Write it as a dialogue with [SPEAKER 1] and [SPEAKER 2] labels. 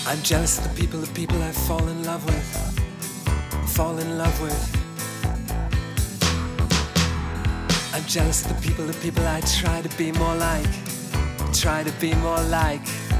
[SPEAKER 1] I'm jealous of the people I fall in love with, fall in love with. I'm jealous of the people I try to be more like, try to be more like.